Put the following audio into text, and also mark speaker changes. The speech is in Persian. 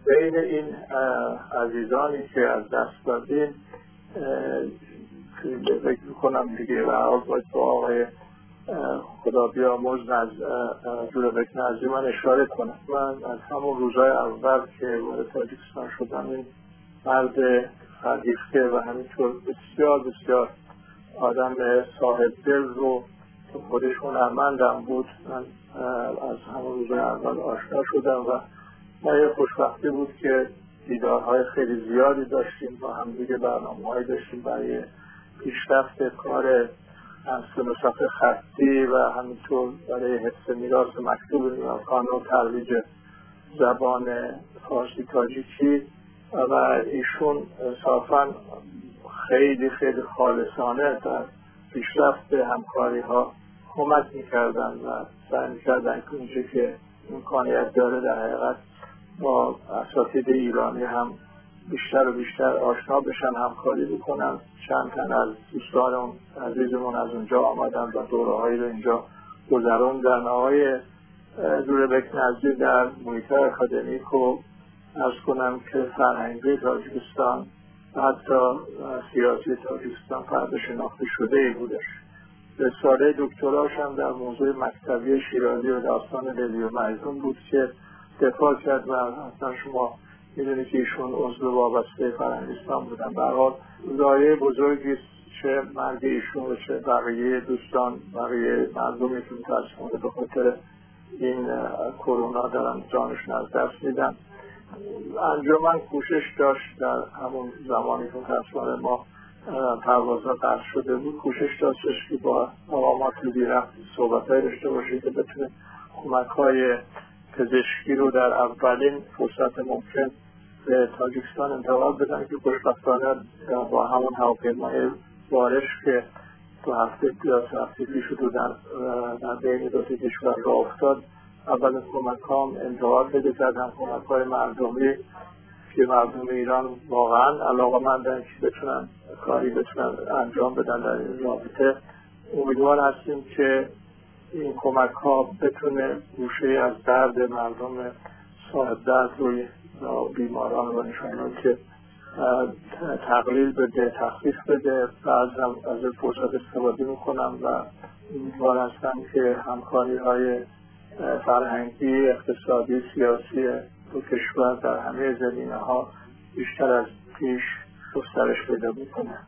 Speaker 1: بین این عزیزانی که از دست دادیم فکر میکنم دیگه و باید با آقای خدا بیامرز جوربک نزدی من اشاره کنم. من از همون روزهای اول که وارد تاجیکستان شدم این مرد فرهیخته و همینطور بسیار بسیار آدم صاحب دل رو که خودش هنرمندم بود من از همون روزهای اول آشنا شدم و ما خوشبختی بود که دیدارهای خیلی زیادی داشتیم با هم دیگه برنامه‌هایی داشتیم برای پیشرفت کار انسان صفحه خطی و همینطور برای حفظ میراث مکتوب نیاکان و ترویج زبان فارسی تاجیکی و ایشون انصافاً خیلی خیلی خالصانه در پیشرفت همکاری ها کمک میکردن و سعی میکردن که اونجا که امکانیت داره در حقیقت با اساتید ایرانی هم بیشتر و بیشتر آشنا بشن، همکاری بکنن. چند تن از دوستان عزیزمون از اونجا آمدن و دوره‌هایی رو اینجا گذروندن. آقای جوربک نزدی در محیط اکادمیک و عرض کنم که فرهنگی تاجیکستان و حتی سیاسی تاجیکستان فرد شناخته شده ای بودش. رساله دکتراش هم در موضوع مکتبی شیرازی و داستان لیلی و مجنون بود که دفاع کرد و اصلا شما میدونید که ایشون عضو وابسته فرهنگستان بودن. به هر حال ضایعه بزرگی است چه مرگ ایشون و چه بقیه دوستان بقیه مردمی که متاسفانه به خاطر این کرونا دارن جانشون از دست میدن. انجمن کوشش داشت در همون زمانی که متاسفانه ما پروازها قطع شده بود کوشش داشتش که با مقامات بیرفت صحبت‌های داشته باشه که بتونه کمک‌های پزشکی رو در اولین فرصت ممکن به تاجیکستان انتقال بدن که خوشبختانه با همون هواپیمای بارش که 2 هفته یا 3 هفته پیش رو در بین دو تا کشور راه افتاد اولین کمک‌ها انتقال بده کردن کمک‌های مردمی که مردم ایران واقعا علاقه‌مندن که بتونن کاری انجام بدن در این رابطه. امیدوار هستیم که این کمک ها بتونه گوشه از درد مردم صاحب درد روی بیماران و نشانان که تقلیل بده، تخفیف بده. بعض هم از این فرصت استفاده میکنم و امیدوار هستم که همکاری های فرهنگی، اقتصادی، سیاسی دو کشور در همه زمینه ها بیشتر از پیش گسترش پیدا میکنه.